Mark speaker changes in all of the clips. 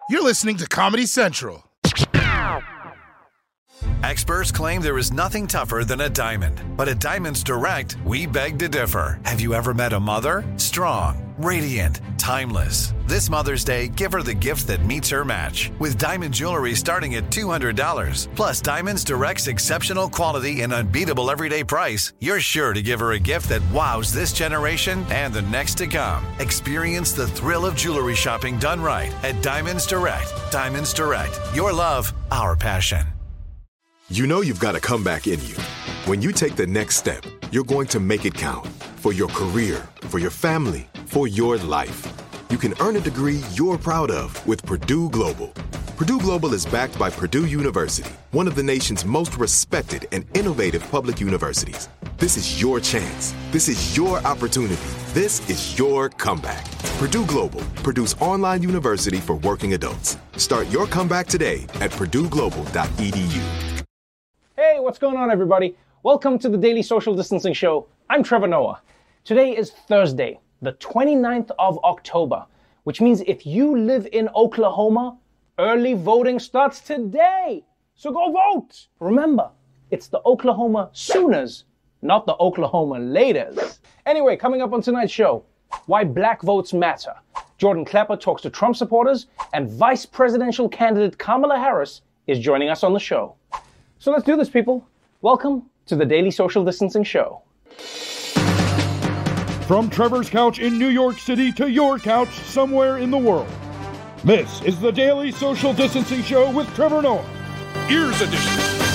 Speaker 1: You're listening to Comedy Central.
Speaker 2: Experts claim there is nothing tougher than a diamond. But at Diamonds Direct, we beg to differ. Have you ever met a mother? Strong, radiant, timeless. This Mother's Day, give her the gift that meets her match. With diamond jewelry starting at $200. Plus Diamonds Direct's exceptional quality and unbeatable everyday price, you're sure to give her a gift that wows this generation and the next to come. Experience the thrill of jewelry shopping done right at Diamonds Direct. Diamonds Direct. Your love, our passion.
Speaker 3: You know you've got a comeback in you. When you take the next step, you're going to make it count. For your career, for your family, for your life. You can earn a degree you're proud of with Purdue Global. Purdue Global is backed by Purdue University, one of the nation's most respected and innovative public universities. This is your chance. This is your opportunity. This is your comeback. Purdue Global, Purdue's online university for working adults. Start your comeback today at purdueglobal.edu.
Speaker 4: Hey, what's going on, everybody? Welcome to the Daily Social Distancing Show. I'm Trevor Noah. Today is Thursday, the 29th of October, which means if you live in Oklahoma, early voting starts today. So go vote. Remember, it's the Oklahoma Sooners, not the Oklahoma Laters. Anyway, coming up on tonight's show, why black votes matter. Jordan Klepper talks to Trump supporters, and Vice Presidential candidate Kamala Harris is joining us on the show. So let's do this, people. Welcome to the Daily Social Distancing Show.
Speaker 5: From Trevor's couch in New York City to your couch somewhere in the world. This is the Daily Social Distancing Show with Trevor Noah. Ears Edition.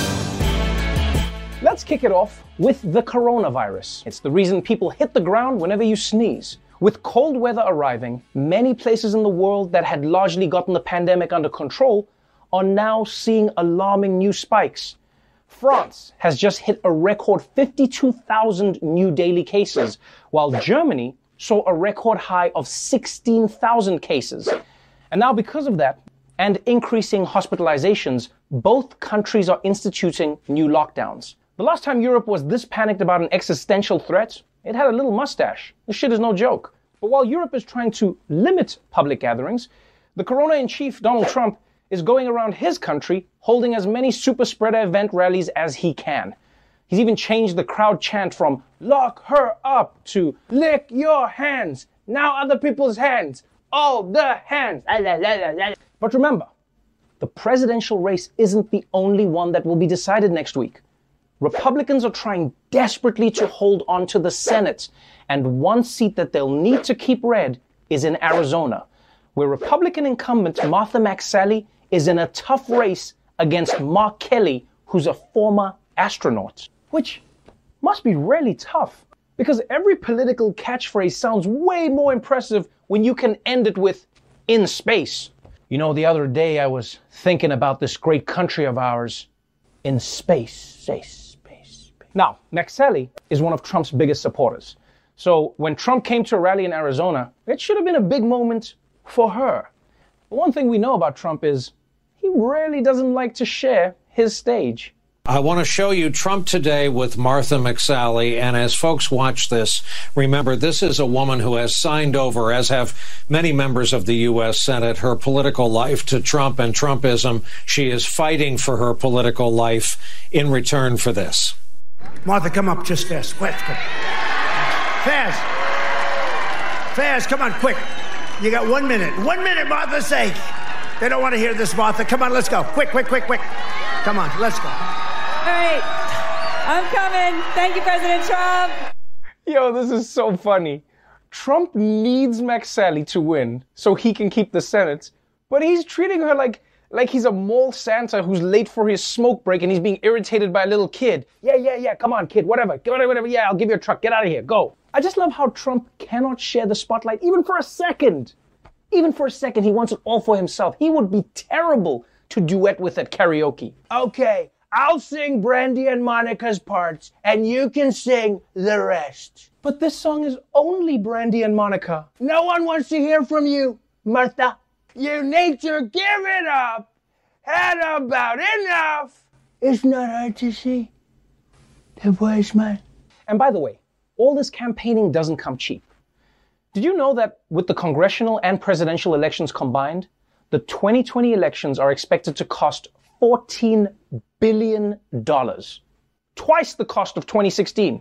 Speaker 4: Let's kick it off with the coronavirus. It's the reason people hit the ground whenever you sneeze. With cold weather arriving, many places in the world that had largely gotten the pandemic under control are now seeing alarming new spikes. France has just hit a record 52,000 new daily cases, while Germany saw a record high of 16,000 cases. And now because of that, and increasing hospitalizations, both countries are instituting new lockdowns. The last time Europe was this panicked about an existential threat, it had a little mustache. This shit is no joke. But while Europe is trying to limit public gatherings, the corona-in-chief, Donald Trump, is going around his country holding as many super spreader event rallies as he can. He's even changed the crowd chant from "lock her up" to "lick your hands, now other people's hands, all the hands." But remember, the presidential race isn't the only one that will be decided next week. Republicans are trying desperately to hold on to the Senate, and one seat that they'll need to keep red is in Arizona, where Republican incumbent Martha McSally is in a tough race against Mark Kelly, who's a former astronaut. Which must be really tough, because every political catchphrase sounds way more impressive when you can end it with "in space." You know, the other day I was thinking about this great country of ours in space. Say space. Now, McSally is one of Trump's biggest supporters. So when Trump came to a rally in Arizona, it should have been a big moment for her. But one thing we know about Trump is he really doesn't like to share his stage.
Speaker 6: I want to show you Trump today with Martha McSally. And as folks watch this, remember, this is a woman who has signed over, as have many members of the U.S. Senate, her political life to Trump and Trumpism. She is fighting for her political life in return for this.
Speaker 7: Martha, come up just fast. Quick, come. Fast. Fast, come on, quick. You got 1 minute. 1 minute, Martha's sake. They don't want to hear this, Martha. Come on, let's go. Quick. Come on, let's go.
Speaker 8: All right, I'm coming. Thank you, President Trump.
Speaker 4: Yo, this is so funny. Trump needs McSally to win so he can keep the Senate, but he's treating her like he's a mall Santa who's late for his smoke break and he's being irritated by a little kid. Yeah, come on, kid, whatever, yeah, I'll give you a truck, get out of here, go. I just love how Trump cannot share the spotlight even for a second. Even for a second, he wants it all for himself. He would be terrible to duet with at karaoke. Okay, I'll sing Brandy and Monica's parts, and you can sing the rest. But this song is only Brandy and Monica. No one wants to hear from you, Martha. You need to give it up. Had about enough. It's not hard to see. The wise man. And by the way, all this campaigning doesn't come cheap. Did you know that with the congressional and presidential elections combined, the 2020 elections are expected to cost $14 billion. Twice the cost of 2016.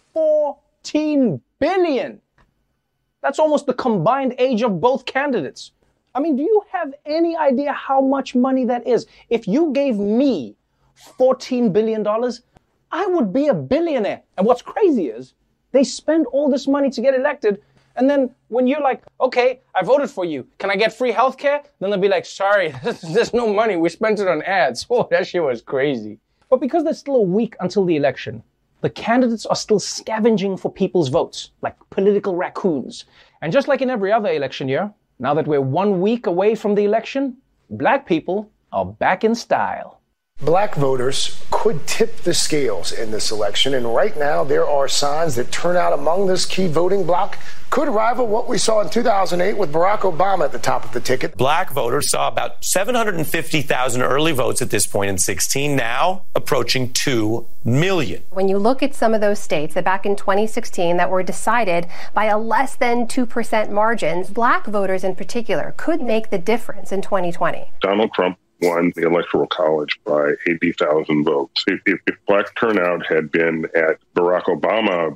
Speaker 4: $14 billion. That's almost the combined age of both candidates. I mean, do you have any idea how much money that is? If you gave me $14 billion, I would be a billionaire. And what's crazy is they spend all this money to get elected. And then when you're like, okay, I voted for you. Can I get free healthcare? Then they'll be like, sorry, there's no money. We spent it on ads. Oh, that shit was crazy. But because there's still a week until the election, the candidates are still scavenging for people's votes, like political raccoons. And just like in every other election year, now that we're 1 week away from the election, black people are back in style.
Speaker 9: Black voters could tip the scales in this election, and right now there are signs that turnout among this key voting bloc could rival what we saw in 2008 with Barack Obama at the top of the ticket.
Speaker 10: Black voters saw about 750,000 early votes at this point in 16, now approaching 2 million.
Speaker 11: When you look at some of those states that back in 2016 that were decided by a less than 2% margins, black voters in particular could make the difference in 2020.
Speaker 12: Donald Trump won the Electoral College by 80,000 votes. If black turnout had been at Barack Obama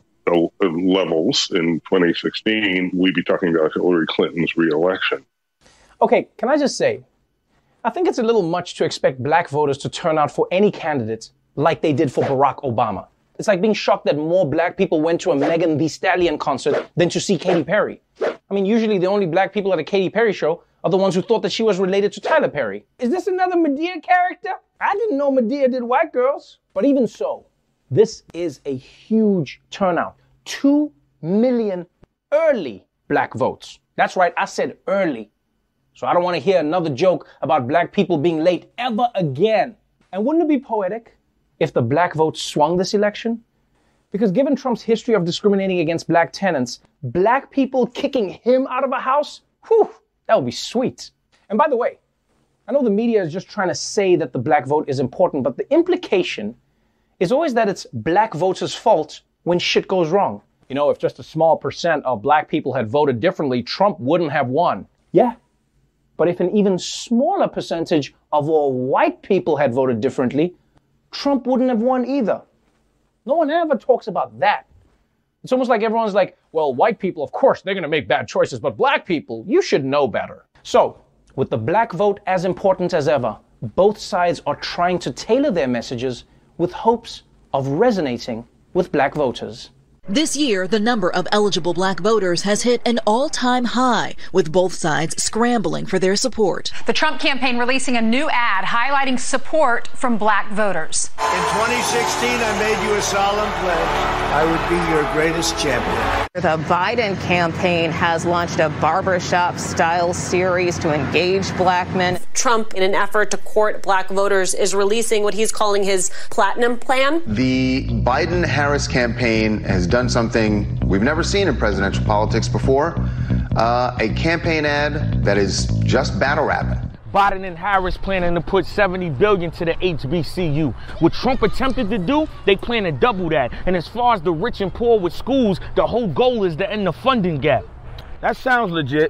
Speaker 12: levels in 2016, we'd be talking about Hillary Clinton's reelection.
Speaker 4: Okay, can I just say, I think it's a little much to expect black voters to turn out for any candidate like they did for Barack Obama. It's like being shocked that more black people went to a Megan Thee Stallion concert than to see Katy Perry. I mean, usually the only black people at a Katy Perry show are the ones who thought that she was related to Tyler Perry. Is this another Madea character? I didn't know Madea did white girls. But even so, this is a huge turnout. 2 million early black votes. That's right, I said early. So I don't want to hear another joke about black people being late ever again. And wouldn't it be poetic if the black vote swung this election? Because given Trump's history of discriminating against black tenants, black people kicking him out of a house, whew, that would be sweet. And by the way, I know the media is just trying to say that the black vote is important, but the implication is always that it's black voters' fault when shit goes wrong. You know, if just a small percent of black people had voted differently, Trump wouldn't have won. Yeah. But if an even smaller percentage of all white people had voted differently, Trump wouldn't have won either. No one ever talks about that. It's almost like everyone's like, well, white people, of course, they're going to make bad choices, but black people, you should know better. So, with the black vote as important as ever, both sides are trying to tailor their messages with hopes of resonating with black voters.
Speaker 13: This year, the number of eligible black voters has hit an all-time high, with both sides scrambling for their support.
Speaker 14: The Trump campaign releasing a new ad highlighting support from black voters.
Speaker 7: In 2016, I made you a solemn pledge. I would be your greatest champion.
Speaker 15: The Biden campaign has launched a barbershop-style series to engage black men.
Speaker 16: Trump, in an effort to court black voters, is releasing what he's calling his Platinum Plan.
Speaker 17: The Biden-Harris campaign has done something we've never seen in presidential politics before, a campaign ad that is just battle rapping.
Speaker 18: Biden and Harris planning to put $70 billion to the HBCU. What Trump attempted to do, they plan to double that. And as far as the rich and poor with schools, the whole goal is to end the funding gap.
Speaker 5: That sounds legit.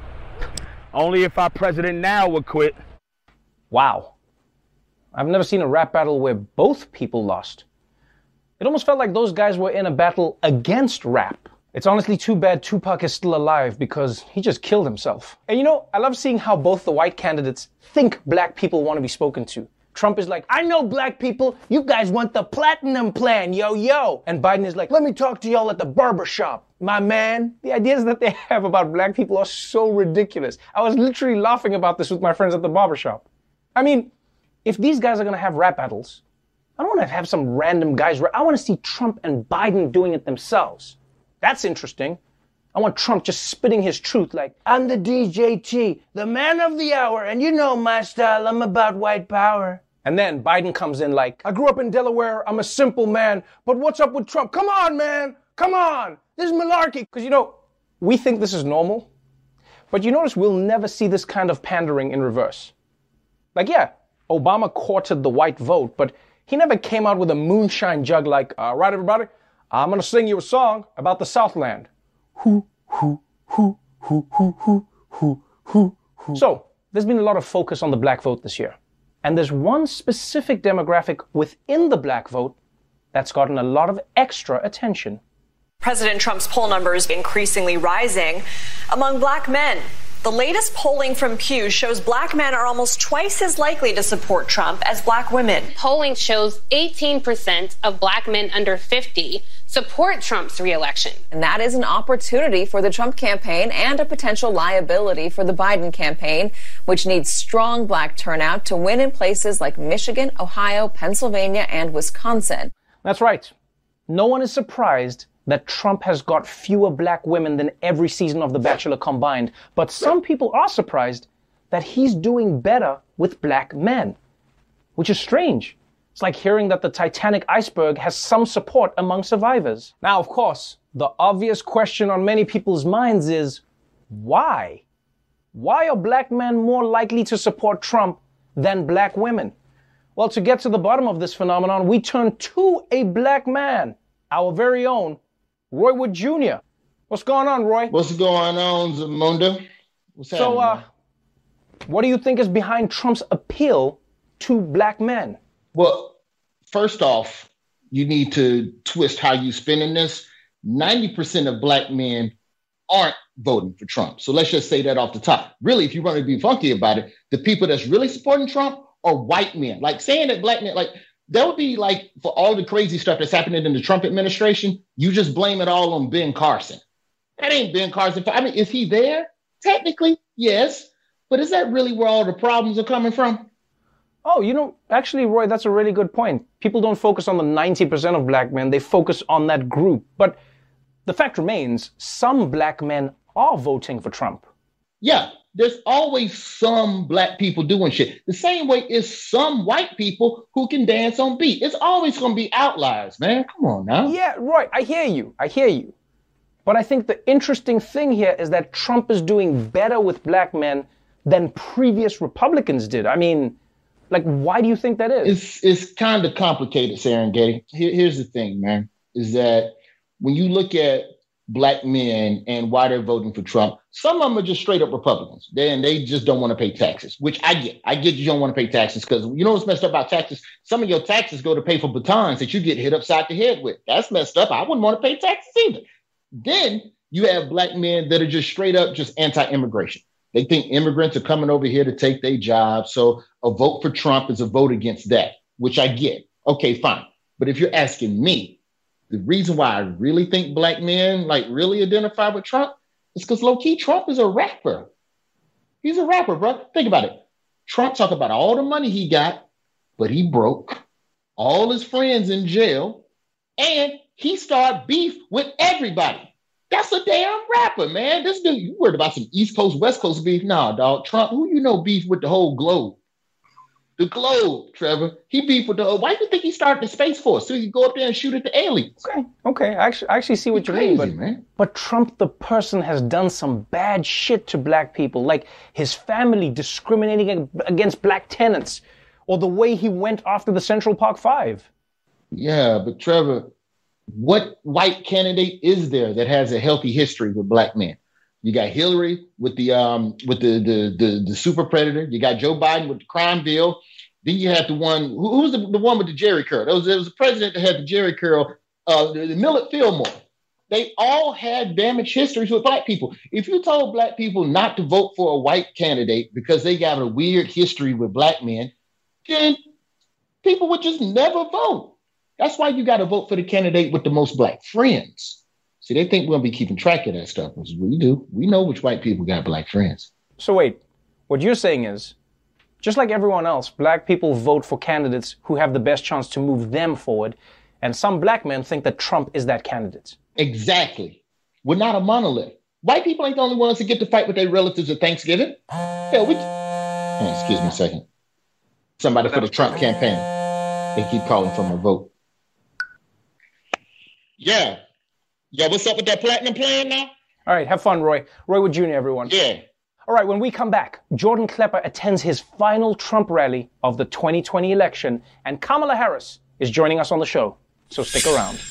Speaker 5: Only if our president now would quit.
Speaker 4: Wow. I've never seen a rap battle where both people lost. It almost felt like those guys were in a battle against rap. It's honestly too bad Tupac is still alive because he just killed himself. And you know, I love seeing how both the white candidates think black people want to be spoken to. Trump is like, I know black people, you guys want the Platinum Plan, yo, yo. And Biden is like, let me talk to y'all at the barbershop, my man. The ideas that they have about black people are so ridiculous. I was literally laughing about this with my friends at the barbershop. I mean, if these guys are going to have rap battles, I don't want to have some random guys. I want to see Trump and Biden doing it themselves. That's interesting. I want Trump just spitting his truth like, I'm the DJT, the man of the hour, and you know my style, I'm about white power. And then Biden comes in like, I grew up in Delaware, I'm a simple man, but what's up with Trump? Come on, man, come on, this is malarkey. Because, you know, we think this is normal, but you notice we'll never see this kind of pandering in reverse. Like, yeah, Obama courted the white vote, but he never came out with a moonshine jug like, all right, everybody, I'm going to sing you a song about the Southland. So, there's been a lot of focus on the black vote this year. And there's one specific demographic within the black vote that's gotten a lot of extra attention.
Speaker 19: President Trump's poll numbers increasingly rising among black men. The latest polling from Pew shows black men are almost twice as likely to support Trump as black women.
Speaker 20: Polling shows 18% of black men under 50 support Trump's reelection.
Speaker 21: And that is an opportunity for the Trump campaign and a potential liability for the Biden campaign, which needs strong black turnout to win in places like Michigan, Ohio, Pennsylvania, and Wisconsin.
Speaker 4: That's right. No one is surprised that Trump has got fewer black women than every season of The Bachelor combined. But some people are surprised that he's doing better with black men, which is strange. It's like hearing that the Titanic iceberg has some support among survivors. Now, of course, the obvious question on many people's minds is, why? Why are black men more likely to support Trump than black women? Well, to get to the bottom of this phenomenon, we turn to a black man, our very own Roy Wood Jr. What's going on, Roy?
Speaker 22: What's going on, Zamunda? What's happening?
Speaker 4: So, what do you think is behind Trump's appeal to black men?
Speaker 22: Well, first off, you need to twist how you spinning this. 90% of black men aren't voting for Trump. So let's just say that off the top. Really, if you want to be funky about it, the people that's really supporting Trump are white men. Like saying that black men, like, that would be like for all the crazy stuff that's happening in the Trump administration, you just blame it all on Ben Carson. That ain't Ben Carson. I mean, is he there? Technically, yes. But is that really where all the problems are coming from?
Speaker 4: Oh, actually, Roy, that's a really good point. People don't focus on the 90% of black men. They focus on that group. But the fact remains, some black men are voting for Trump.
Speaker 22: Yeah. There's always some black people doing shit. The same way is some white people who can dance on beat. It's always going to be outliers, man. Come on now.
Speaker 4: Yeah, Roy, I hear you. But I think the interesting thing here is that Trump is doing better with black men than previous Republicans did. I mean, like, why do you think that is?
Speaker 22: It's kind of complicated, Serengeti. Here's the thing, man, is that when you look at black men and why they're voting for Trump, some of them are just straight up Republicans. They just don't want to pay taxes, which I get. I get you don't want to pay taxes because you know what's messed up about taxes? Some of your taxes go to pay for batons that you get hit upside the head with. That's messed up. I wouldn't want to pay taxes either. Then you have black men that are just straight up just anti-immigration. They think immigrants are coming over here to take their jobs. So a vote for Trump is a vote against that, which I get. Okay, fine. But if you're asking me, the reason why I really think black men like really identify with Trump is because low-key Trump is a rapper. He's a rapper, bro. Think about it. Trump talk about all the money he got, but he broke, all his friends in jail, and he started beef with everybody. That's a damn rapper, man. This dude, you worried about some East Coast, West Coast beef? Nah, dog. Trump, who you know beef with the whole globe? The globe, Trevor. He beefed with the whole. Why do you think he started the Space Force? So he could go up there and shoot at the aliens.
Speaker 4: Okay. I actually see what you mean. But Trump, the person, has done some bad shit to black people, like his family discriminating against black tenants, or the way he went after the Central Park Five.
Speaker 22: Yeah, but Trevor, what white candidate is there that has a healthy history with black men? You got Hillary with the super predator. You got Joe Biden with the crime bill. Then you have the one who's the one with the Jerry curl. There was a president that had the Jerry curl, the Millett Fillmore. They all had damaged histories with black people. If you told black people not to vote for a white candidate because they got a weird history with black men, then people would just never vote. That's why you got to vote for the candidate with the most black friends. See, they think we'll be keeping track of that stuff. We do. We know which white people got black friends.
Speaker 4: So wait, what you're saying is, just like everyone else, black people vote for candidates who have the best chance to move them forward, and some black men think that Trump is that candidate.
Speaker 22: Exactly. We're not a monolith. White people ain't the only ones that get to fight with their relatives at Thanksgiving. Hell, excuse me a second. Somebody for the Trump campaign. They keep calling for my vote. Yeah, what's up with that platinum plan now?
Speaker 4: All right, have fun, Roy. Roy Wood Jr., everyone.
Speaker 22: Yeah.
Speaker 4: All right, when we come back, Jordan Klepper attends his final Trump rally of the 2020 election, and Kamala Harris is joining us on the show. So stick around.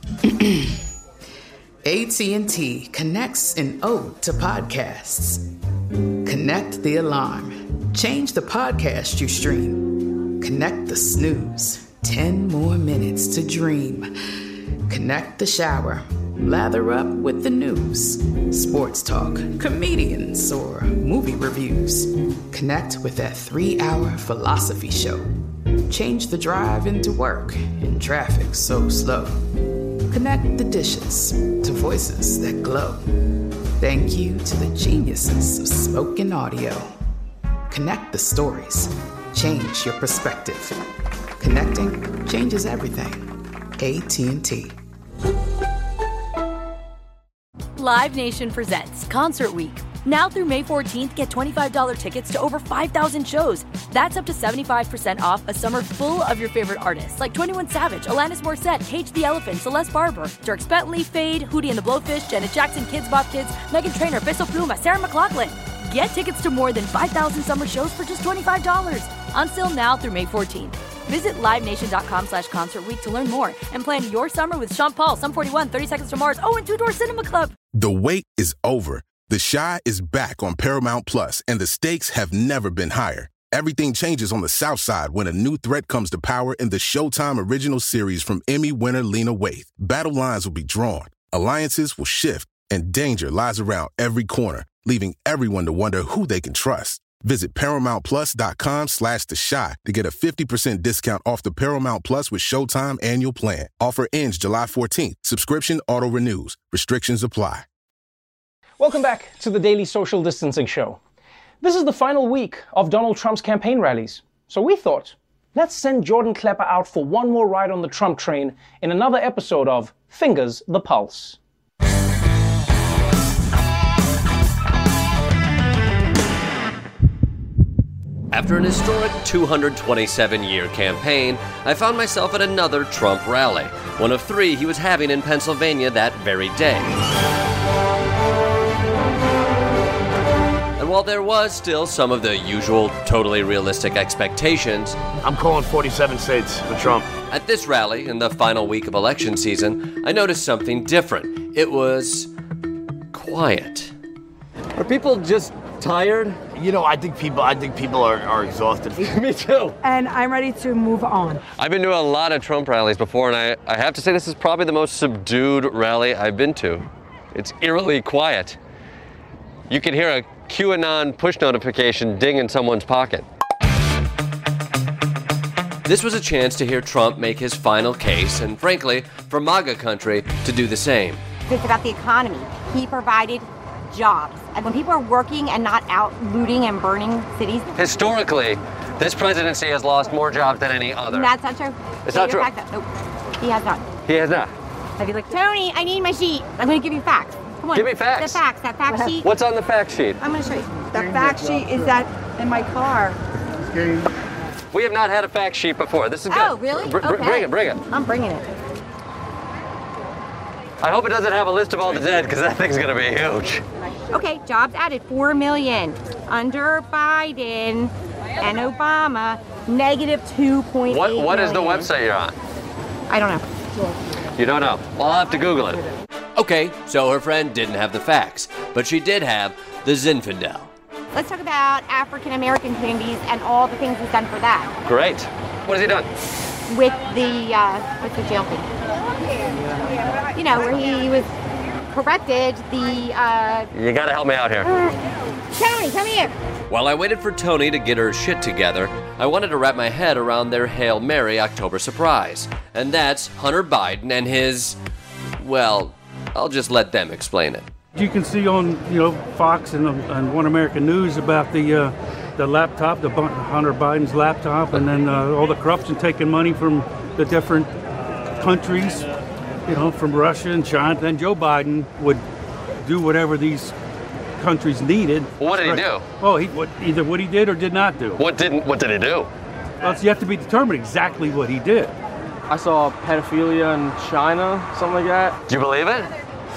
Speaker 23: AT&T connects an ode to podcasts.
Speaker 1: Connect the alarm. Change the podcast you stream. Connect the snooze. 10 more minutes to dream. Connect the shower. Lather up with the news. Sports talk, comedians, or movie reviews. Connect with that 3-hour philosophy show. Change the drive into work in traffic so slow. Connect the dishes to voices that glow. Thank you to the geniuses of spoken audio. Connect the stories. Change your perspective. Connecting changes everything. AT&T.
Speaker 2: Live Nation presents Concert Week. Now through May 14th, get $25 tickets to over 5,000 shows. That's up to 75% off a summer full of your favorite artists like 21 Savage, Alanis Morissette, Cage the Elephant, Celeste Barber, Dierks Bentley, Fade, Hootie and the Blowfish, Janet Jackson, Kids Bop Kids, Meghan Trainor, Peso Pluma, Sarah McLachlan. Get tickets to more than 5,000 summer shows for just $25. On sale now through May 14th. Visit LiveNation.com/Concert Week to learn more and plan your summer with Sean Paul, Sum 41, 30 Seconds to Mars, and Two Door Cinema Club.
Speaker 23: The wait is over. The Chi is back on Paramount Plus, and the stakes have never been higher. Everything changes on the South Side when a new threat comes to power in the Showtime original series from Emmy winner Lena Waithe. Battle lines will be drawn, alliances will shift, and danger lies around every corner, leaving everyone to wonder who they can trust. Visit ParamountPlus.com/The Chi to get a 50% discount off the Paramount Plus with Showtime annual plan. Offer ends July 14th. Subscription auto-renews. Restrictions apply.
Speaker 4: Welcome back to the Daily Social Distancing Show. This is the final week of Donald Trump's campaign rallies. So we thought, let's send Jordan Klepper out for one more ride on the Trump train in another episode of Fingers the Pulse.
Speaker 24: After an historic 227-year campaign, I found myself at another Trump rally, one of 3 he was having in Pennsylvania that very day. And while there was still some of the usual totally realistic expectations,
Speaker 18: I'm calling 47 states for Trump.
Speaker 24: At this rally, in the final week of election season, I noticed something different. It was quiet. Are people just tired?
Speaker 18: You know, I think people are exhausted.
Speaker 24: Me too.
Speaker 25: And I'm ready to move on.
Speaker 24: I've been to a lot of Trump rallies before, and I have to say this is probably the most subdued rally I've been to. It's eerily quiet. You can hear a QAnon push notification ding in someone's pocket. This was a chance to hear Trump make his final case, and frankly, for MAGA country to do the same.
Speaker 26: It's about the economy. He provided jobs. And when people are working and not out looting and burning cities.
Speaker 24: Historically, this presidency has lost more jobs than any other.
Speaker 26: That's not true.
Speaker 24: It's not true.
Speaker 26: Nope. He has not.
Speaker 24: He has not.
Speaker 26: I'd be like, Tony, I need my sheet. I'm going to give you facts. Come on.
Speaker 24: Give me facts.
Speaker 26: The facts. That fact sheet.
Speaker 24: What's on the fact sheet?
Speaker 26: I'm going to show you.
Speaker 25: The fact sheet is that in my car.
Speaker 24: We have not had a fact sheet before. This is good.
Speaker 26: Oh, really? Okay.
Speaker 24: Bring it.
Speaker 26: I'm bringing it.
Speaker 24: I hope it doesn't have a list of all the dead, because that thing's going to be huge.
Speaker 26: Okay, jobs added, 4 million. Under Biden and Obama, negative 2.8
Speaker 24: What is the
Speaker 26: million.
Speaker 24: website you're on?
Speaker 26: I don't know.
Speaker 24: You don't know? Well, I'll have to Google it. Okay, so her friend didn't have the facts, but she did have the Zinfandel.
Speaker 26: Let's talk about African American communities and all the things he's done for that.
Speaker 24: Great. What has he done?
Speaker 26: With the jail thing. You know, where he was corrected the...
Speaker 24: You gotta help me out here.
Speaker 26: Tony, come here.
Speaker 24: While I waited for Tony to get her shit together, I wanted to wrap my head around their Hail Mary October surprise. And that's Hunter Biden and his... Well, I'll just let them explain it.
Speaker 5: You can see on, Fox and One American News about the laptop, the Hunter Biden's laptop, and then all the corruption taking money from the different countries, from Russia and China. Then Joe Biden would do whatever these countries needed.
Speaker 24: What did he do?
Speaker 5: Well, either what he did or did not do.
Speaker 24: What did he do?
Speaker 5: Well, you have to be determined exactly what he did.
Speaker 27: I saw pedophilia in China, something like that.
Speaker 24: Do you believe it?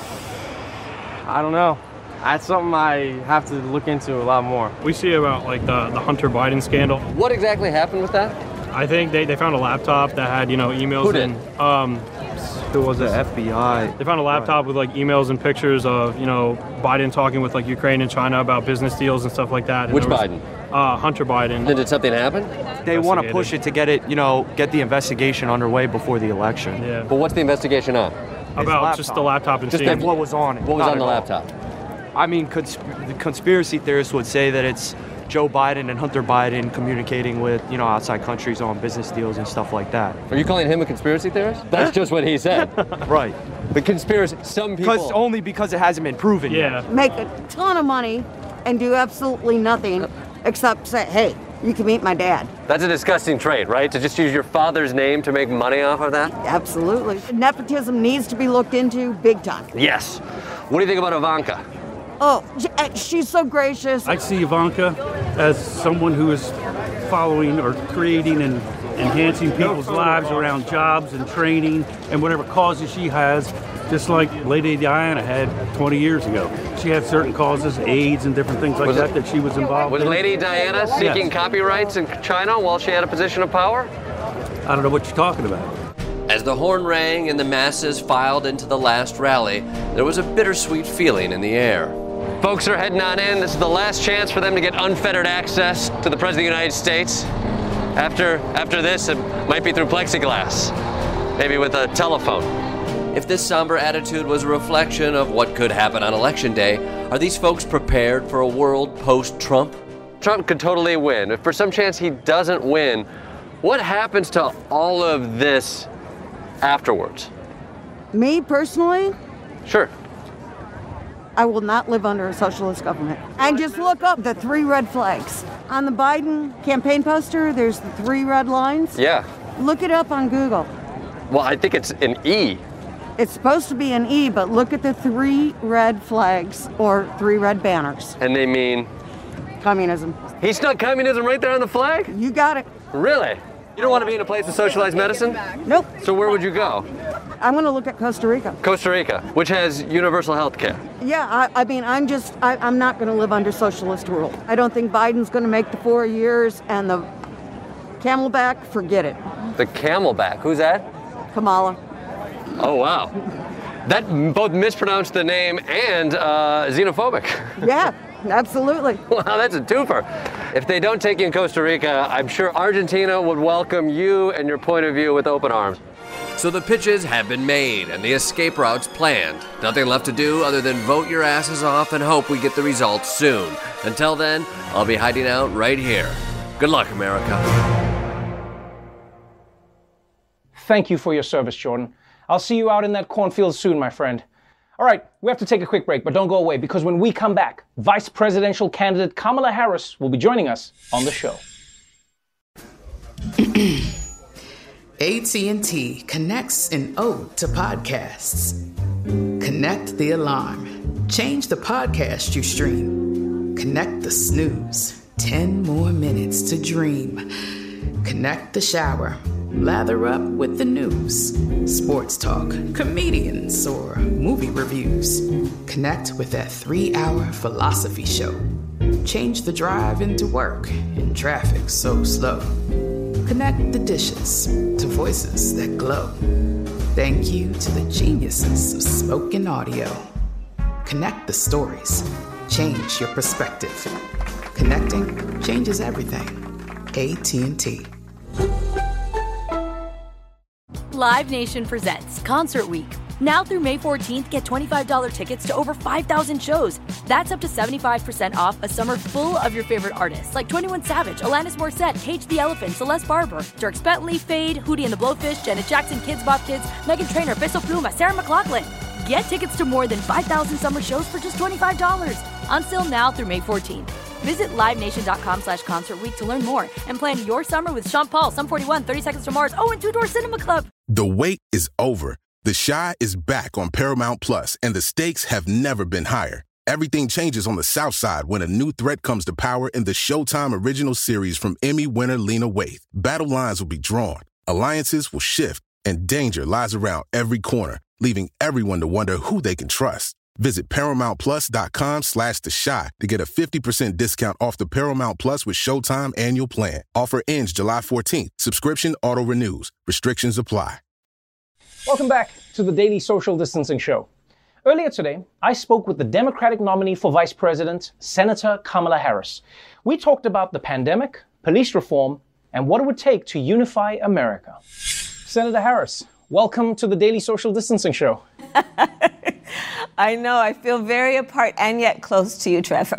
Speaker 27: I don't know. That's something I have to look into a lot more.
Speaker 28: We see about the Hunter Biden scandal.
Speaker 24: What exactly happened with that?
Speaker 28: I think they found a laptop that had emails.
Speaker 24: Who did?
Speaker 28: Who was
Speaker 27: The
Speaker 28: this?
Speaker 27: FBI.
Speaker 28: They found a laptop with like emails and pictures of, Biden talking with like Ukraine and China about business deals and stuff like that. And
Speaker 24: Which
Speaker 28: there was,
Speaker 24: Biden?
Speaker 28: Hunter Biden.
Speaker 24: Then did something happen?
Speaker 27: They want to push it to get it, get the investigation underway before the election.
Speaker 28: Yeah.
Speaker 24: But what's the investigation on?
Speaker 28: About just the laptop and
Speaker 27: just
Speaker 28: seeing
Speaker 27: what was on it.
Speaker 24: What was
Speaker 27: Not
Speaker 24: on the
Speaker 27: at all.
Speaker 24: laptop?
Speaker 27: I mean, the conspiracy theorists would say that it's Joe Biden and Hunter Biden communicating with, outside countries on business deals and stuff like that.
Speaker 24: Are you calling him a conspiracy theorist? That's just what he said.
Speaker 27: Right.
Speaker 24: The conspiracy, some people...
Speaker 27: Only because it hasn't been proven yet.
Speaker 25: Make a ton of money and do absolutely nothing except say, hey, you can meet my dad.
Speaker 24: That's a disgusting trait, right? To just use your father's name to make money off of that?
Speaker 25: Absolutely. Nepotism needs to be looked into big time.
Speaker 24: Yes. What do you think about Ivanka?
Speaker 25: Oh, she's so gracious.
Speaker 5: I see Ivanka as someone who is following or creating and enhancing people's lives around jobs and training and whatever causes she has, just like Lady Diana had 20 years ago. She had certain causes, AIDS and different things like that she was involved in.
Speaker 24: Was Lady Diana seeking
Speaker 5: Yes.
Speaker 24: copyrights in China while she had a position of power?
Speaker 5: I don't know what you're talking about.
Speaker 3: As the horn rang and the masses filed into the last rally, there was a bittersweet feeling in the air.
Speaker 24: Folks are heading on in. This is the last chance for them to get unfettered access to the President of the United States. After this, it might be through plexiglass, maybe with a telephone.
Speaker 3: If this somber attitude was a reflection of what could happen on Election Day, are these folks prepared for a world post-Trump?
Speaker 24: Trump could totally win. If for some chance he doesn't win, what happens to all of this afterwards?
Speaker 25: Me personally,
Speaker 24: Sure.
Speaker 25: I will not live under a socialist government. And just look up the 3 red flags. On the Biden campaign poster, there's the 3 red lines.
Speaker 24: Yeah.
Speaker 25: Look it up on Google.
Speaker 24: Well, I think it's an E.
Speaker 25: It's supposed to be an E, but look at the 3 red flags or 3 red banners.
Speaker 24: And they mean?
Speaker 25: Communism.
Speaker 24: He snuck communism right there on the flag?
Speaker 25: You got it.
Speaker 24: Really? You don't want to be in a place of socialized medicine?
Speaker 25: Nope.
Speaker 24: So where would you go?
Speaker 25: I'm going to look at Costa Rica.
Speaker 24: Costa Rica, which has universal health care.
Speaker 25: Yeah, I'm not going to live under socialist rule. I don't think Biden's going to make the 4 years, and the Camelback, forget it.
Speaker 24: The Camelback, who's that?
Speaker 25: Kamala.
Speaker 24: Oh, wow. That both mispronounced the name and xenophobic.
Speaker 25: Yeah, absolutely.
Speaker 24: Wow, that's a twofer. If they don't take you in Costa Rica, I'm sure Argentina would welcome you and your point of view with open arms.
Speaker 3: So the pitches have been made and the escape routes planned. Nothing left to do other than vote your asses off and hope we get the results soon. Until then, I'll be hiding out right here. Good luck, America.
Speaker 4: Thank you for your service, Jordan. I'll see you out in that cornfield soon, my friend. All right, we have to take a quick break, but don't go away, because when we come back, Vice Presidential candidate Kamala Harris will be joining us on the show.
Speaker 1: AT&T connects an ode to podcasts. Connect the alarm. Change the podcast you stream. Connect the snooze. 10 more minutes to dream. Connect the shower. Lather up with the news. Sports talk, comedians, or movie reviews. Connect with that 3-hour philosophy show. Change the drive into work in traffic so slow. Connect the dishes to voices that glow. Thank you to the geniuses of spoken audio. Connect the stories. Change your perspective. Connecting changes everything. AT&T.
Speaker 2: Live Nation presents Concert Week. Now through May 14th, get $25 tickets to over 5,000 shows. That's up to 75% off a summer full of your favorite artists like 21 Savage, Alanis Morissette, Cage the Elephant, Celeste Barber, Dierks Bentley, Fade, Hootie and the Blowfish, Janet Jackson, Kidz Bop Kids, Meghan Trainor, Peso Pluma, Sarah McLachlan. Get tickets to more than 5,000 summer shows for just $25. Until now through May 14th. Visit LiveNation.com/Concert Week to learn more and plan your summer with Sean Paul, Sum 41, 30 Seconds to Mars, and Two Door Cinema Club.
Speaker 23: The wait is over. The Chi is back on Paramount Plus, and the stakes have never been higher. Everything changes on the South Side when a new threat comes to power in the Showtime original series from Emmy winner Lena Waithe. Battle lines will be drawn, alliances will shift, and danger lies around every corner, leaving everyone to wonder who they can trust. Visit ParamountPlus.com/The Chi to get a 50% discount off the Paramount Plus with Showtime annual plan. Offer ends July 14th. Subscription auto-renews. Restrictions apply.
Speaker 4: Welcome back to the Daily Social Distancing Show. Earlier today, I spoke with the Democratic nominee for Vice President, Senator Kamala Harris. We talked about the pandemic, police reform, and what it would take to unify America. Senator Harris, welcome to the Daily Social Distancing Show.
Speaker 6: I know, I feel very apart and yet close to you, Trevor.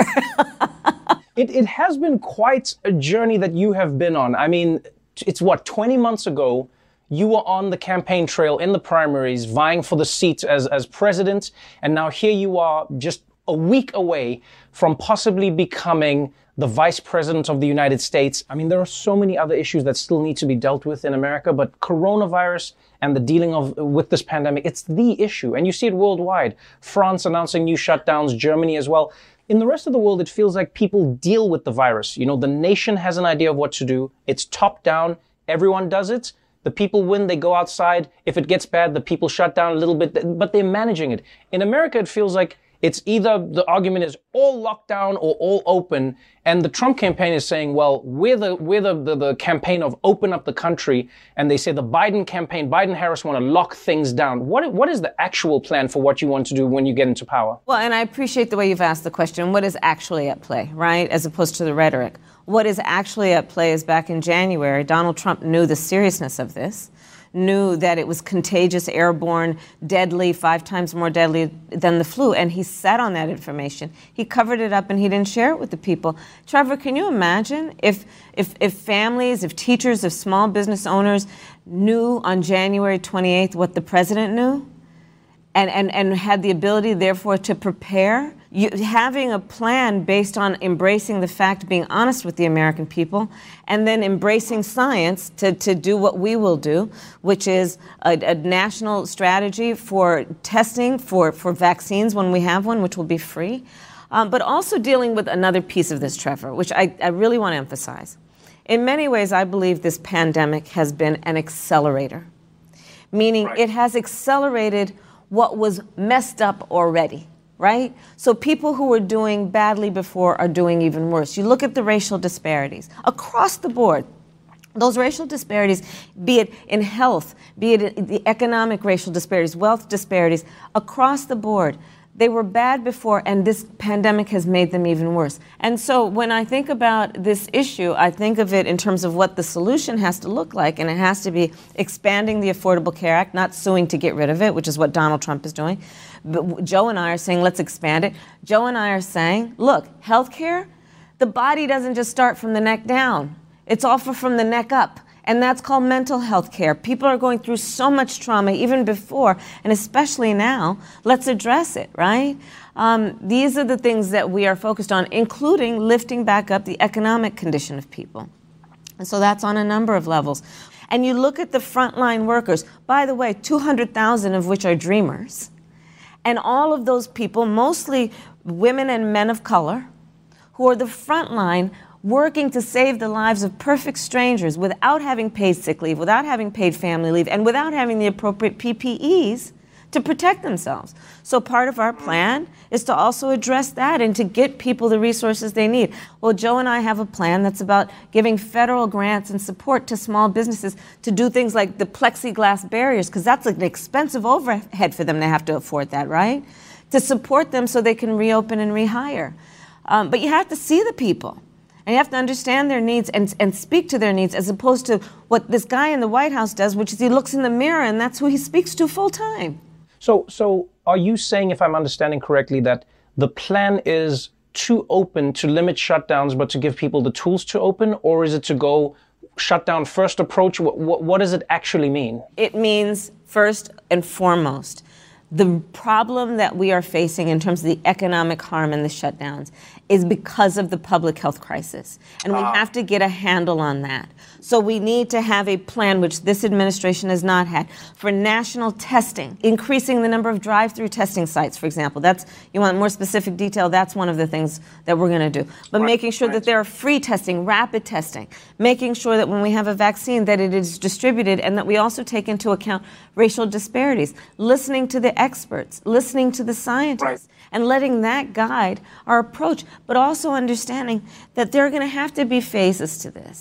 Speaker 4: It has been quite a journey that you have been on. I mean, it's 20 months ago, you were on the campaign trail in the primaries, vying for the seat as president, and now here you are just a week away from possibly becoming the vice president of the United States. I mean, there are so many other issues that still need to be dealt with in America, but coronavirus and the dealing with this pandemic, it's the issue. And you see it worldwide. France announcing new shutdowns, Germany as well. In the rest of the world, it feels like people deal with the virus. You know, the nation has an idea of what to do. It's top down. Everyone does it. The people win, they go outside. If it gets bad, the people shut down a little bit, but they're managing it. In America, it feels like it's either the argument is all lockdown or all open. And the Trump campaign is saying, well, we're the campaign of open up the country. And they say the Biden campaign, Biden-Harris want to lock things down. What is the actual plan for what you want to do when you get into power?
Speaker 6: Well, and I appreciate the way you've asked the question. What is actually at play, right? As opposed to the rhetoric. What is actually at play is back in January, Donald Trump knew the seriousness of this, knew that it was contagious, airborne, deadly, 5 times more deadly than the flu, and he sat on that information. He covered it up and he didn't share it with the people. Trevor, can you imagine if families, if teachers, if small business owners knew on January 28th what the president knew and had the ability, therefore, to prepare? Having a plan based on embracing the fact, being honest with the American people, and then embracing science to do what we will do, which is a national strategy for testing for vaccines when we have one, which will be free, but also dealing with another piece of this, Trevor, which I really want to emphasize. In many ways, I believe this pandemic has been an accelerator, meaning it has accelerated what was messed up already. Right? So people who were doing badly before are doing even worse. You look at the racial disparities across the board. Those racial disparities, be it in health, be it in the economic racial disparities, wealth disparities, across the board, they were bad before, and this pandemic has made them even worse. And so when I think about this issue, I think of it in terms of what the solution has to look like, and it has to be expanding the Affordable Care Act, not suing to get rid of it, which is what Donald Trump is doing. But Joe and I are saying, let's expand it. Joe and I are saying, look, healthcare, the body doesn't just start from the neck down. It's also from the neck up. And that's called mental health care. People are going through so much trauma even before, and especially now. Let's address it, right? These are the things that we are focused on, including lifting back up the economic condition of people. And so that's on a number of levels. And you look at the frontline workers, by the way, 200,000 of which are dreamers. And all of those people, mostly women and men of color, who are the frontline working to save the lives of perfect strangers without having paid sick leave, without having paid family leave, and without having the appropriate PPEs to protect themselves. So part of our plan is to also address that and to get people the resources they need. Well, Joe and I have a plan that's about giving federal grants and support to small businesses to do things like the plexiglass barriers, because that's an expensive overhead for them to have to afford that, right? To support them so they can reopen and rehire. But you have to see the people. And you have to understand their needs and speak to their needs, as opposed to what this guy in the White House does, which is he looks in the mirror and that's who he speaks to full time.
Speaker 4: So are you saying, if I'm understanding correctly, that the plan is to open, to limit shutdowns, but to give people the tools to open? Or is it to go shutdown first approach? What does it actually mean?
Speaker 6: It means, first and foremost, the problem that we are facing in terms of the economic harm and the shutdowns is because of the public health crisis. And we have to get a handle on that. So we need to have a plan, which this administration has not had, for national testing, increasing the number of drive-through testing sites, for example. That's, you want more specific detail, that's one of the things that we're going to do. But making sure that there are free testing, rapid testing, making sure that when we have a vaccine that it is distributed, and that we also take into account racial disparities, listening to the experts, listening to the scientists, and letting that guide our approach, but also understanding that there are going to have to be phases to this.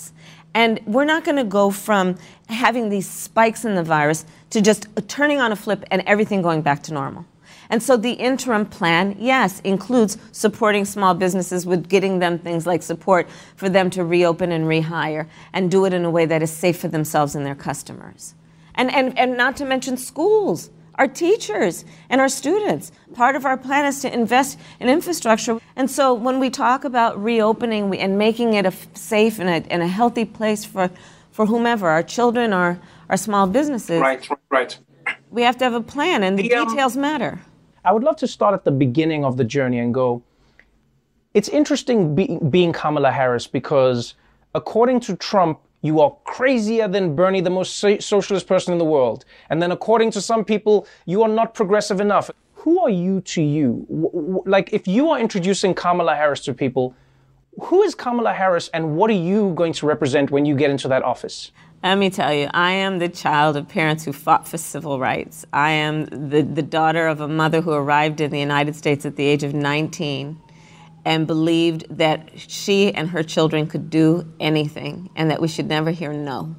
Speaker 6: And we're not going to go from having these spikes in the virus to just turning on a flip and everything going back to normal. And so the interim plan, yes, includes supporting small businesses with getting them things like support for them to reopen and rehire and do it in a way that is safe for themselves and their customers. And not to mention schools, our teachers and our students. Part of our plan is to invest in infrastructure. And so when we talk about reopening and making it a safe and a healthy place for whomever, our children, our small businesses.
Speaker 4: Right.
Speaker 6: We have to have a plan, and the details matter.
Speaker 4: I would love to start at the beginning of the journey and go, it's interesting being Kamala Harris because according to Trump, you are crazier than Bernie, the most socialist person in the world. And then according to some people, you are not progressive enough. Who are you to you? Like, if you are introducing Kamala Harris to people, who is Kamala Harris and what are you going to represent when you get into that office?
Speaker 6: Let me tell you, I am the child of parents who fought for civil rights. I am the daughter of a mother who arrived in the United States at the age of 19 and believed that she and her children could do anything and that we should never hear no.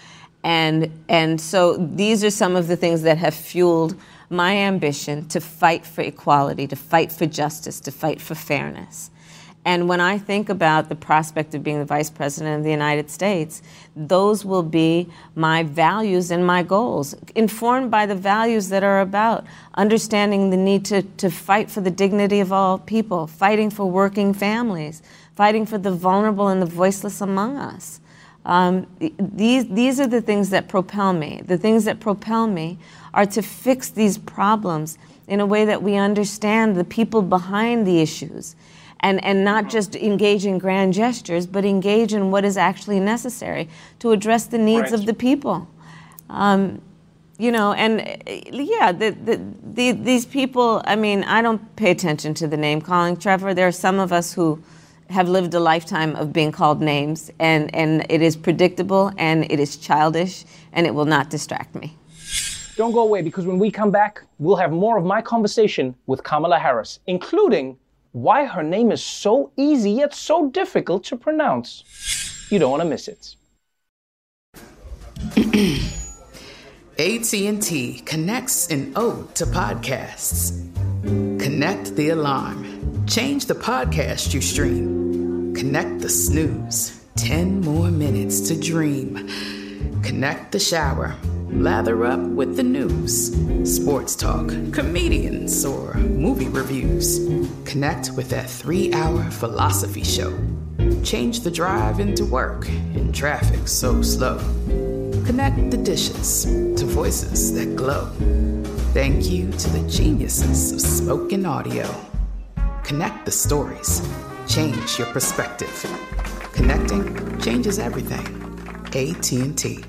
Speaker 6: And so these are some of the things that have fueled my ambition to fight for equality, to fight for justice, to fight for fairness. And when I think about the prospect of being the Vice President of the United States, those will be my values and my goals, informed by the values that are about understanding the need to fight for the dignity of all people, fighting for working families, fighting for the vulnerable and the voiceless among us. These are the things that propel me. The things that propel me are to fix these problems in a way that we understand the people behind the issues. And not just engage in grand gestures, but engage in what is actually necessary to address the needs of the people. These people, I mean, I don't pay attention to the name calling, Trevor. There are some of us who have lived a lifetime of being called names, and it is predictable, and it is childish, and it will not distract me.
Speaker 4: Don't go away, because when we come back, we'll have more of my conversation with Kamala Harris, including why her name is so easy yet so difficult to pronounce. You don't want to miss it.
Speaker 1: AT&T connects an ode to podcasts. Connect the alarm. Change the podcast you stream. Connect the snooze. 10 more minutes to dream. Connect the shower. Lather up with the news, sports talk, comedians, or movie reviews. Connect with that 3-hour philosophy show. Change the drive into work in traffic so slow. Connect the dishes to voices that glow. Thank you to the geniuses of spoken audio. Connect the stories. Change your perspective. Connecting changes everything. AT&T.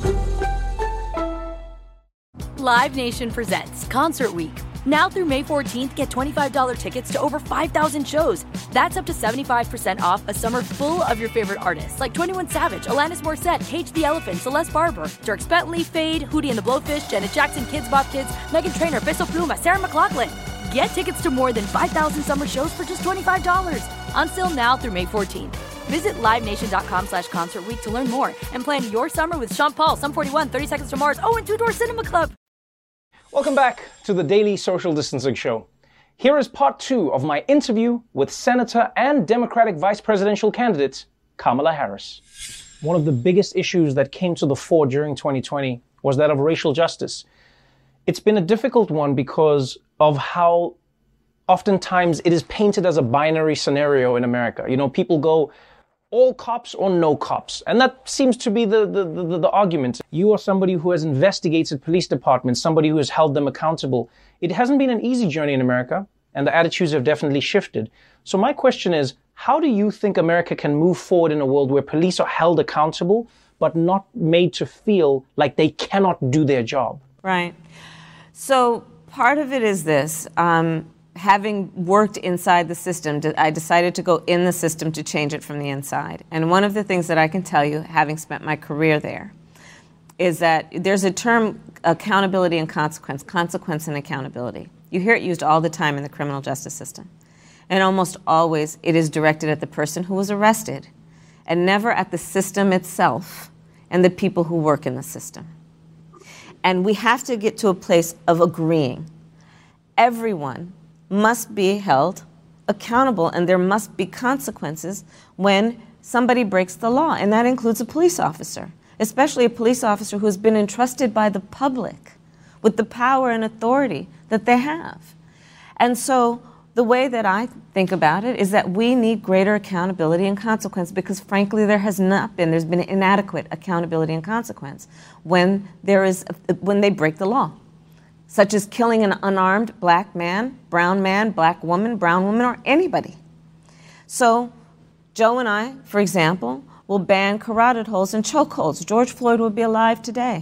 Speaker 2: Live Nation presents Concert Week. Now through May 14th, get $25 tickets to over 5,000 shows. That's up to 75% off a summer full of your favorite artists like 21 Savage, Alanis Morissette, Cage the Elephant, Celeste Barber, Dierks Bentley, Fade, Hootie and the Blowfish, Janet Jackson, Kidz Bop Kids, Meghan Trainor, Peso Pluma, Sarah McLachlan. Get tickets to more than 5,000 summer shows for just $25. On sale now through May 14th. Visit livenation.com/Concert Week to learn more and plan your summer with Sean Paul, Sum 41, 30 Seconds to Mars, and Two Door Cinema Club.
Speaker 4: Welcome back to the Daily Social Distancing Show. Here is part 2 of my interview with Senator and Democratic Vice Presidential candidate Kamala Harris. One of the biggest issues that came to the fore during 2020 was that of racial justice. It's been a difficult one because of how oftentimes it is painted as a binary scenario in America. You know, people go all cops or no cops. And that seems to be the argument. You are somebody who has investigated police departments, somebody who has held them accountable. It hasn't been an easy journey in America, and the attitudes have definitely shifted. So my question is, how do you think America can move forward in a world where police are held accountable, but not made to feel like they cannot do their job?
Speaker 6: Right. So part of it is this. Having worked inside the system, I decided to go in the system to change it from the inside. And one of the things that I can tell you, having spent my career there, is that there's a term, accountability and consequence and accountability. You hear it used all the time in the criminal justice system. And almost always it is directed at the person who was arrested. and never at the system itself and the people who work in the system. And we have to get to a place of agreeing. Everyone must be held accountable, and there must be consequences when somebody breaks the law, and that includes a police officer, especially a police officer who has been entrusted by the public with the power and authority that they have. And so the way that I think about it is that we need greater accountability and consequence, because frankly there's been inadequate accountability and consequence when they break the law, such as killing an unarmed black man, black woman, brown woman, or anybody. So Joe and I, for example, will ban carotid holes and chokeholds. George Floyd would be alive today.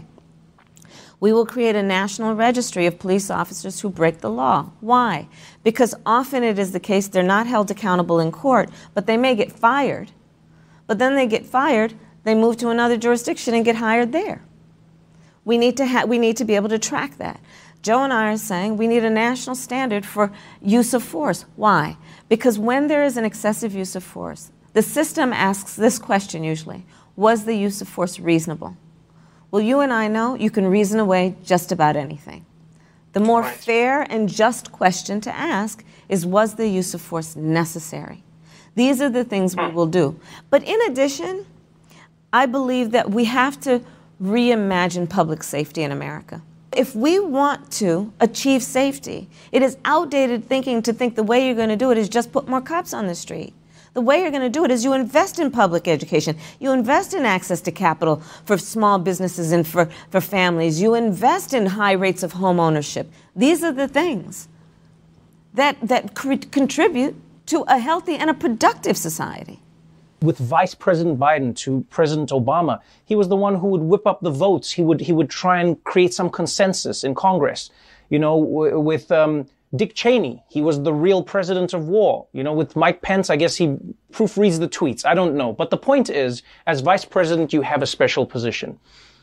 Speaker 6: We will create a national registry of police officers who break the law. Why? Because often it is the case they're not held accountable in court, but they may get fired. But then they get fired, they move to another jurisdiction and get hired there. We need to be able to track that. Joe and I are saying we need a national standard for use of force. Why? Because when there is an excessive use of force, the system asks this question usually: was the use of force reasonable? Well, you and I know you can reason away just about anything. The more fair and just question to ask is, was the use of force necessary? These are the things we will do. But in addition, I believe that we have to reimagine public safety in America. If we want to achieve safety, it is outdated thinking to think the way you're going to do it is just put more cops on the street. The way you're going to do it is you invest in public education. You invest in access to capital for small businesses and for families. You invest in high rates of home ownership. These are the things that contribute to a healthy and a productive society.
Speaker 4: With Vice President Biden to President Obama, he was the one who would whip up the votes. He would try and create some consensus in Congress. You know, with Dick Cheney, he was the real president of war. You know, with Mike Pence, I guess he proofreads the tweets. I don't know. But the point is, as vice president, you have a special position.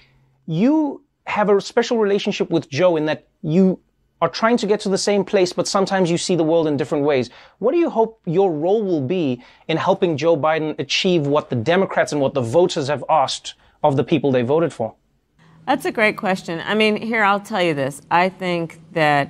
Speaker 4: You have a special relationship with Joe in that you are trying to get to the same place, but sometimes you see the world in different ways. What do you hope your role will be in helping Joe Biden achieve what the Democrats and what the voters have asked of the people they voted for?
Speaker 6: That's a great question. I mean, here, I'll tell you this. I think that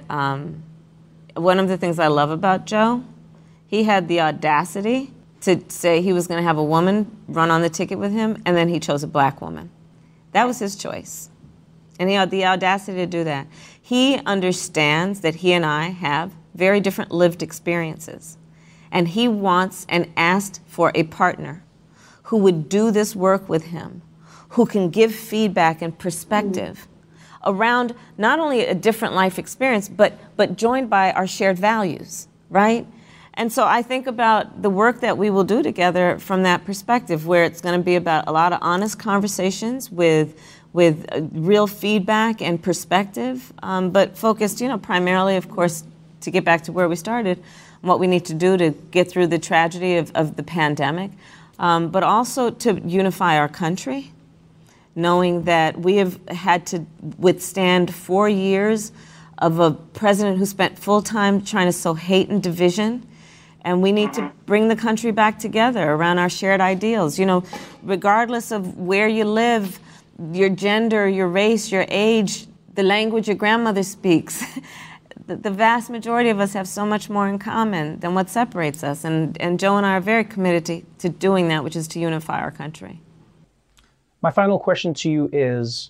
Speaker 6: one of the things I love about Joe, he had the audacity to say he was going to have a woman run on the ticket with him, and then he chose a black woman. That was his choice. And he had the audacity to do that. He understands that he and I have very different lived experiences. And he wants and asked for a partner who would do this work with him, who can give feedback and perspective around not only a different life experience, but joined by our shared values, right? And so I think about the work that we will do together from that perspective, where it's going to be about a lot of honest conversations with real feedback and perspective, but focused, primarily, of course, to get back to where we started, what we need to do to get through the tragedy of the pandemic, but also to unify our country, knowing that we have had to withstand 4 years of a president who spent full time trying to sow hate and division. And we need to bring the country back together around our shared ideals. Regardless of where you live, your gender, your race, your age, the language your grandmother speaks, the vast majority of us have so much more in common than what separates us. And Joe and I are very committed to doing that, which is to unify our country.
Speaker 4: My final question to you is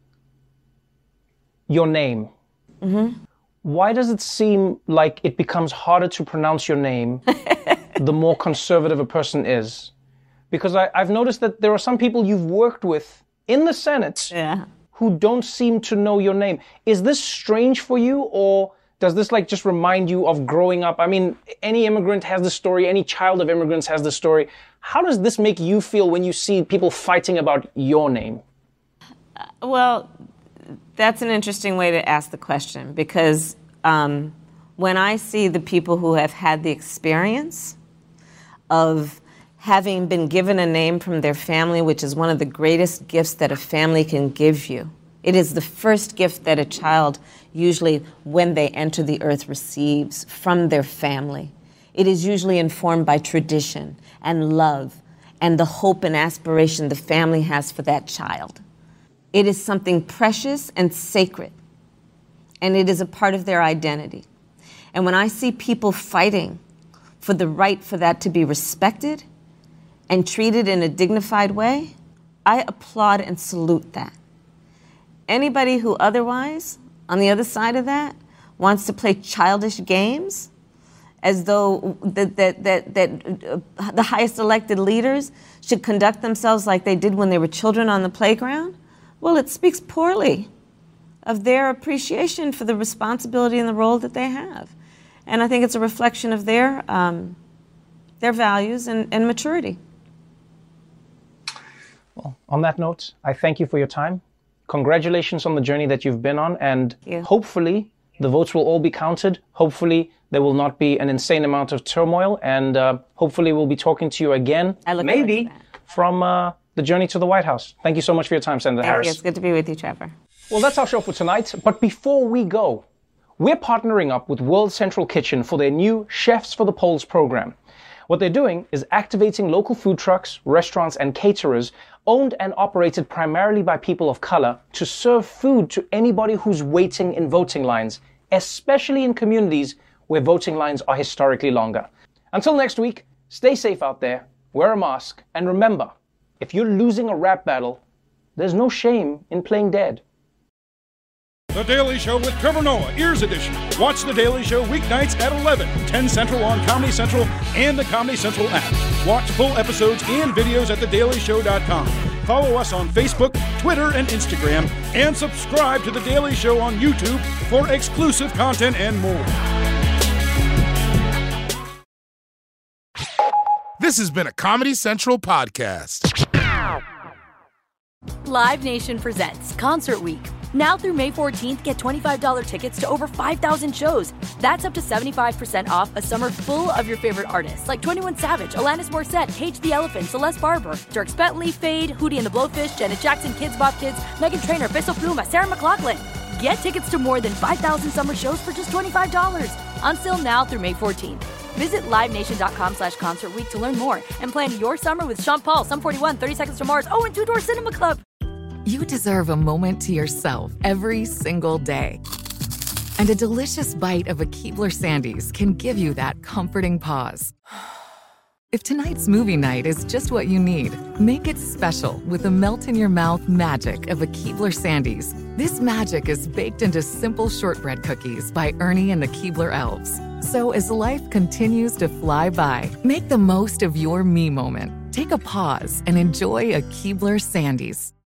Speaker 4: your name. Mm-hmm. Why does it seem like it becomes harder to pronounce your name the more conservative a person is? Because I've noticed that there are some people you've worked with in the Senate who don't seem to know your name. Is this strange for you, or does this just remind you of growing up? I mean, any immigrant has the story, any child of immigrants has the story. How does this make you feel when you see people fighting about your name?
Speaker 6: Well, that's an interesting way to ask the question, because when I see the people who have had the experience of having been given a name from their family, which is one of the greatest gifts that a family can give you. It is the first gift that a child, usually when they enter the earth, receives from their family. It is usually informed by tradition and love and the hope and aspiration the family has for that child. It is something precious and sacred, and it is a part of their identity. And when I see people fighting for the right for that to be respected and treated in a dignified way, I applaud and salute that. Anybody who otherwise, on the other side of that, wants to play childish games as though the highest elected leaders should conduct themselves like they did when they were children on the playground, well, it speaks poorly of their appreciation for the responsibility and the role that they have. And I think it's a reflection of their values and maturity.
Speaker 4: Well, on that note, I thank you for your time. Congratulations on the journey that you've been on, and hopefully the votes will all be counted. Hopefully there will not be an insane amount of turmoil, and hopefully we'll be talking to you again, maybe from the journey to the White House. Thank you so much for your time, Senator Harris.
Speaker 6: It's good to be with you, Trevor.
Speaker 4: Well, that's our show for tonight, but before we go, we're partnering up with World Central Kitchen for their new Chefs for the Polls program. What they're doing is activating local food trucks, restaurants, and caterers owned and operated primarily by people of color to serve food to anybody who's waiting in voting lines, especially in communities where voting lines are historically longer. Until next week, stay safe out there, wear a mask, and remember, if you're losing a rap battle, there's no shame in playing dead.
Speaker 7: The Daily Show with Trevor Noah, Ears Edition. Watch The Daily Show weeknights at 11, 10 Central on Comedy Central and the Comedy Central app. Watch full episodes and videos at thedailyshow.com. Follow us on Facebook, Twitter, and Instagram, and subscribe to The Daily Show on YouTube for exclusive content and more.
Speaker 8: This has been a Comedy Central podcast.
Speaker 2: Live Nation presents Concert Week. Now through May 14th, get $25 tickets to over 5,000 shows. That's up to 75% off a summer full of your favorite artists like 21 Savage, Alanis Morissette, Cage the Elephant, Celeste Barber, Dierks Bentley, Fade, Hootie and the Blowfish, Janet Jackson, Kids Bop Kids, Meghan Trainor, Peso Pluma, Sarah McLachlan. Get tickets to more than 5,000 summer shows for just $25. Until now through May 14th. Visit LiveNation.com/Concert Week to learn more and plan your summer with Sean Paul, Sum 41, 30 Seconds to Mars, and Two Door Cinema Club.
Speaker 9: You deserve a moment to yourself every single day. And a delicious bite of a Keebler Sandies can give you that comforting pause. If tonight's movie night is just what you need, make it special with the melt-in-your-mouth magic of a Keebler Sandies. This magic is baked into simple shortbread cookies by Ernie and the Keebler Elves. So as life continues to fly by, make the most of your me moment. Take a pause and enjoy a Keebler Sandies.